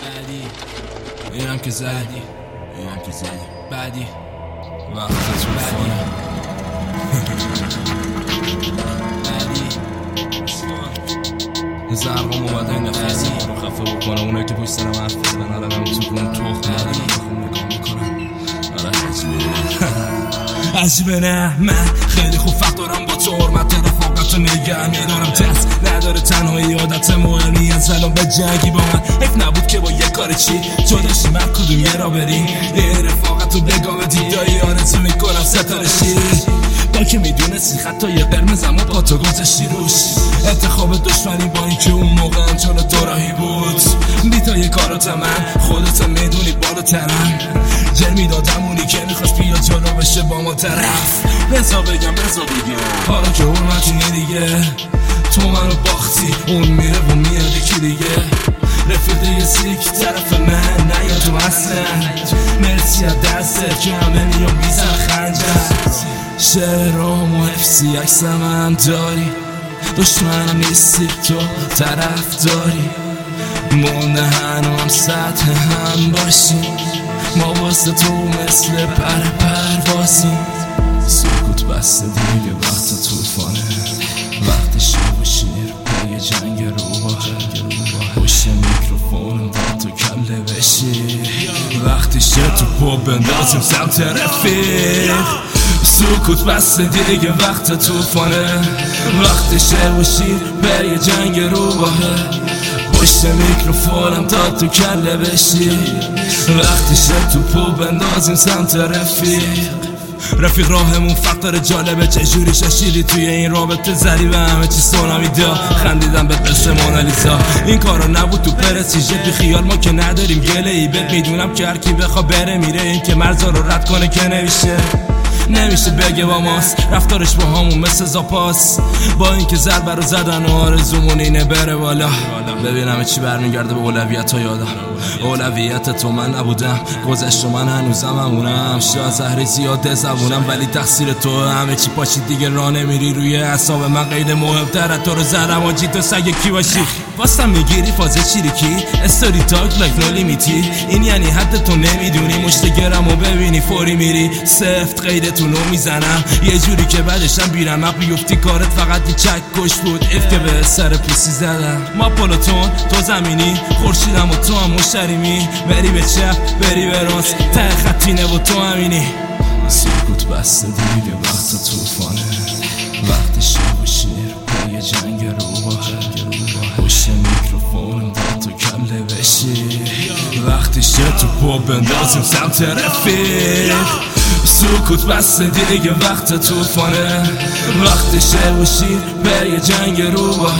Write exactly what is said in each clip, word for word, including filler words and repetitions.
بعدی اینم که زدی اینم که زدی بعدی وقت توفانه بعدی زرقام اومده این دفعه رو خفه بکنم اونایی که پشت سرم حرف بزنن الانم تو کنم تخم ندارم بخوام نگاه میکنم آره عجیبه عجیبه نه من خیلی خوب فقط دارم با تو حرمت رفاقت رو نگه میدارم دست نداره تنهایی عادت مهمی از الان به جنگی با من حیف نبود که با یه کار چی جداشی من کدوم یه را بریم یه رفاقت رو بگاه بدی دایی آرزو میکنم ستاره شیری با که میدونستی خطای قرمزم و با تو گذاشتی روش انتخاب دشمنی با این که اون موقع هم جلو دوراهی بود بیتای کارات من خودت میدونی بالاترم جر میدادم اونی که میخواست بیا جلو بشه با ما طرف بزا بگم بزا بگم حالا که حرمتی دیگه تو منو باختی اون میره و میاد یکی دیگه رفیق یه سیک طرف من نیا تو اصلا مرسی از دستت که همه میام میزن خنجر شعرام و حفظی عکسم هم داری دشمنم نیستی تو طرف داری مونده هنوام سطح هم باشیم ما واسه تو مثل پر پروازیم سکوت بسته دیگه وقت توفانه وقت شب و شیر پای جنگ روباه پشت میکروفونم با تو کله بشی وقتی شد تو پا بندازیم سمت رفیق سکوت بسته دیگه وقت توفانه وقت شب و شیر پای جنگ روباه پشت میکروفونم تا تو کله بشی وقتی شد تو پا بندازیم سمت رفیق رفیق راهمون فقط جالبه چجوری ششیدی توی این رابطه زدی و همه چی سونامی دا خندیدم به قصه مونالیزا این کارا نبود تو پرسیژه بی خیال ما که نداریم گله ای بهت میدونم که هر کی بخوا بره میره این که مرزا رو رد کنه که نمیشه نمیشه بگه با ماست رفتارش با همون مثل زاپاس با اینکه ضربه رو زدن و آرزومون اینه بره بالا ببینم چی برمیگرده به اولویت ها یادم اولویت تو من نبودم گذشت و من هنوزم همونم شاید زهری زیاده زبونم ولی تقصیر تو همه چی پاشید دیگه راه نمیری روی اعصاب من غیر مهمتره تو رو زدم آجی تو سگ کی باشی واسم میگیری فاز چیریکی استوری تاک لایف نو لیمیتی این یعنی حد تو نمیدونی مشت گرمو ببینی فوری میری سفت غیرتونو میزنم یه جوری که بعدشم بیرم بیفتی کارت فقط یه چک کش بود اف که به سر پوسی زدم ما پلوتون تو زمینی خورشیدم و تو هم مشتریمی بری به چپ بری به راست ته خطینه و تو همینی سکوت بسته دیگه وقت توفانه وقت شب و شیر پای جنگ روباه پشت میکروفونم دا تو کله بشی وقتی شد تو پا بندازیم سمت رفیق سکوت بسته دیگه وقت توفانه وقت شب و شیر پای جنگ روباه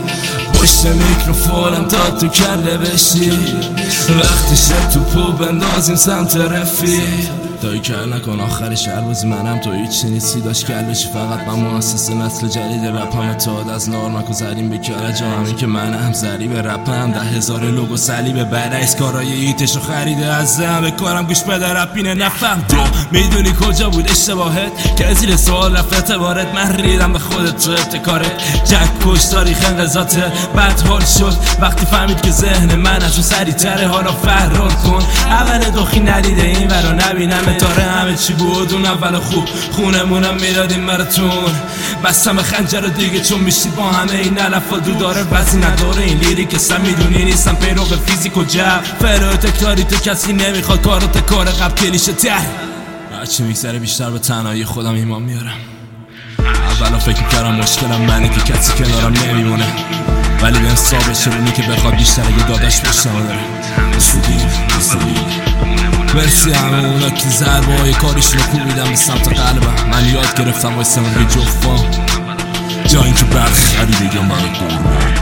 پشت میکروفونم تا تو کله بشی وقتی شد تو پا بندازیم سمت رفیق دایی کر نکن آخر شهر بازی منم تو هیچی نیستی داشت کلشی فقط من مؤسس نسل جدید رپ هم اتحاد از نارمک و زریم بکاره جا همین که من هم ضریب رپ هم ده هزار لوگو صلیب برعکس کارای ایتش رو خریده از همه کارم گوش بده رپینه نفهم تو میدونی کجا بود اشتباهت که زیر سوال رفت اعتبارت من ریدم به خودت تو ابتکارت جک پشت تاریخ انقضاته بعد حال شد وقتی فهمید که ذهن من از اون سریع تره حالا فرار کن اول دخی ندیده این ورا نبینم تاره همه چی بود اون اول خوب خونمونم میدادیم براتون بستم خنجر رو دیگه چون میشید با همه این علفا دو داره وزی نداره این لیریک اصلا میدونی نیستم پیرو فیزیک و جب فرای تکراری تو کسی نمیخواد کارات کار قبل کلیشه تر هرچی میگذره بیشتر به تنهایی خودم ایمان میارم اولا فکر کردم مشکلم منه که کسی کنارم نمیمونه ولی به حساب شرونی که بخواد بیشتر اگه داداش پشتم داره سودی سودی مرسی همه اونا که ضربه های کاریشون رو کوبیدم به سمت قلبم من یاد گرفتم واسه من به جفام جا این که برخری دیگه من